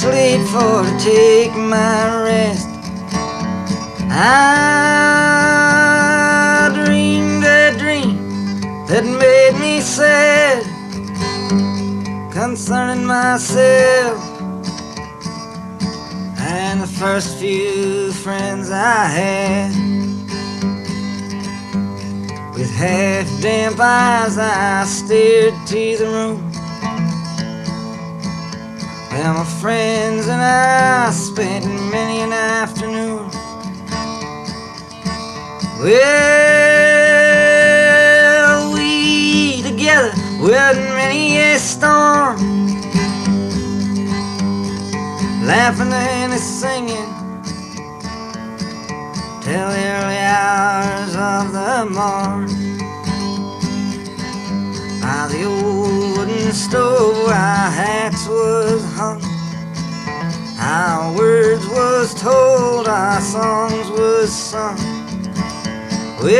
sleep for to take my rest. I dreamed a dream that made me sad concerning myself and the first few friends I had. With half-damp eyes I stared to the room. Well, my friends and I spent many an afternoon. Well, we together weathered many a storm, laughing and singing till the early hours of the morn. By the old wooden stove our hats was hung, our words was told, our songs was sung. We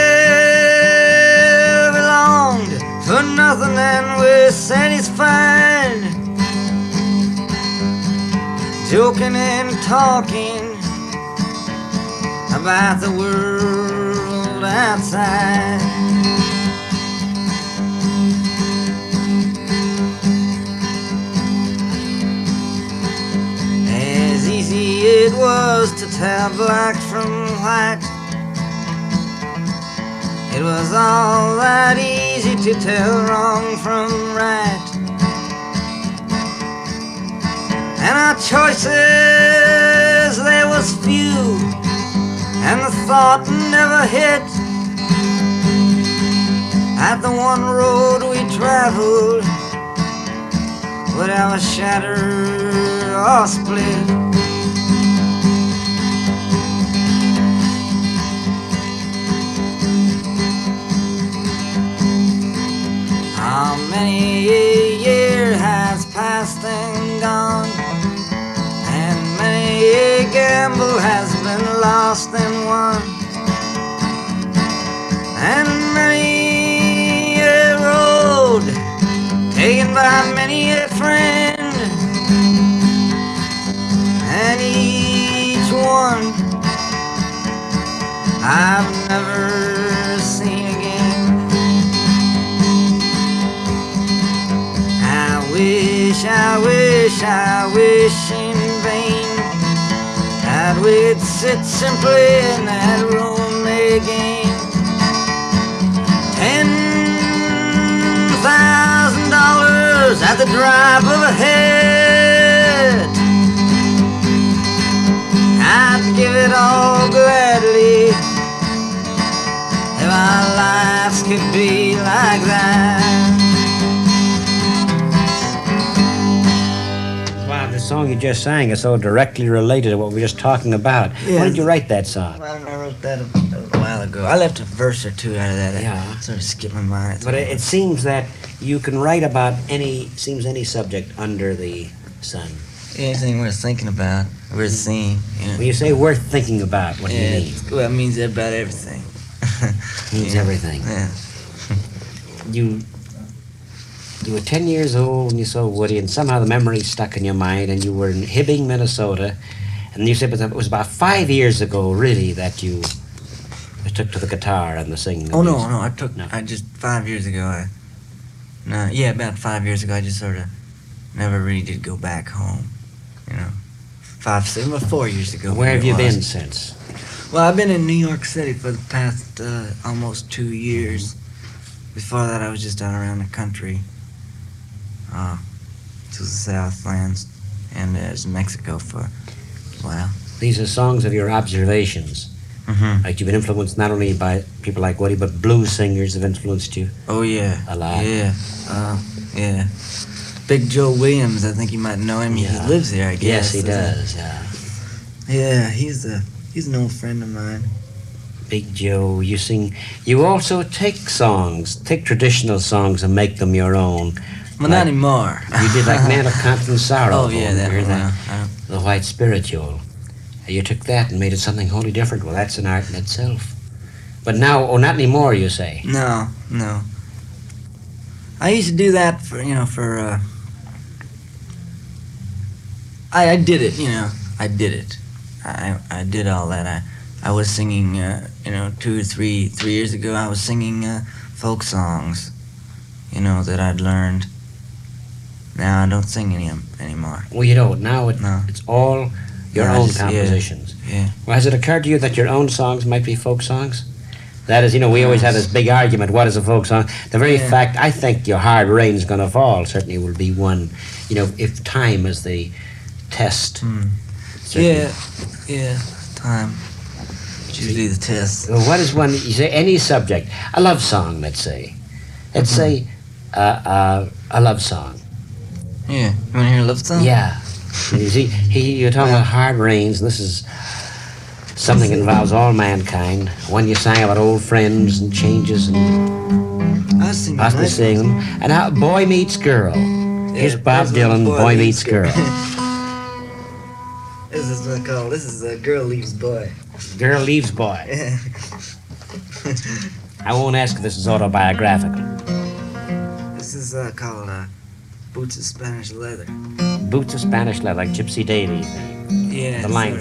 belonged for nothing and we're satisfied, joking and talking about the world outside. As easy it was to tell black from white, it was all that easy to tell wrong from right. And our choices, there was few, and the thought never hit at the one road we traveled would ever shatter or split. How many a year has passed and gone, and many a gamble has been lost and won, and many a road taken by many a friend, and each one I've never seen again. I wish in vain that we'd sit simply in that room again. $10,000 at the drop of a hat, I'd give it all gladly if our lives could be like that. The song you just sang is so directly related to what we were just talking about. Yeah. When did you write that song? Well, I wrote that a while ago. I left a verse or two out of that. Yeah. I sort of skipped my mind. But it seems that you can write about any subject under the sun. Anything worth thinking about, worth seeing. Yeah. When you say worth thinking about, what do you mean? Well, it means about everything. Means everything. Yeah. You were 10 years old and you saw Woody, and somehow the memory stuck in your mind, and you were in Hibbing, Minnesota, and you said it was about 5 years ago, really, that you took to the guitar and the singing. Oh, no, I just 5 years ago, about 5 years ago, I just sort of never really did go back home, 4 years ago. Where have you been since? Well, I've been in New York City for the past almost 2 years. Before that, I was just out around the country. To the Southlands and Mexico for a while. These are songs of your observations. Mm-hmm. Like you've been influenced not only by people like Woody, but blues singers have influenced you. Oh yeah, a lot. Yeah, yeah. Big Joe Williams, I think you might know him. Yeah. He lives there, I guess. Yes, he does. Yeah, he's an old friend of mine. Big Joe, you sing. You also take traditional songs and make them your own. Well, not anymore. You did like Man of Constant Sorrow. Oh, yeah, that one. The White Spiritual. You took that and made it something wholly different. Well, that's an art in itself. But now, not anymore, you say? No. I used to do that for I did it, you know. I did it. I did all that. I was singing, 3 years ago. I was singing folk songs, that I'd learned. Now I don't sing any anymore. Well, you don't. Now No. it's all your No, I own just- yeah. compositions. Yeah. Well, has it occurred to you that your own songs might be folk songs? That is, we always have this big argument, what is a folk song? The very Yeah. fact, I think Your Hard Rain's Gonna Fall certainly will be one, if time is the test. certainly. Yeah. Time. It's usually the test. Well, what is one, you say any subject, a love song, let's say. Let's say a love song. Yeah. You want to hear a love song? Yeah. You see, you're talking about hard rains, and this is something that involves all mankind. One you sang about old friends and changes and I was singing possibly nice sing them. And how Boy Meets Girl. Here's Bob there's Dylan, one Boy Meets Girl. This is what I call. This is a girl leaves boy. Girl leaves boy. I won't ask if this is autobiographical. This is called Boots of Spanish Leather. Boots of Spanish Leather, like Gypsy Daisy. Yeah. The line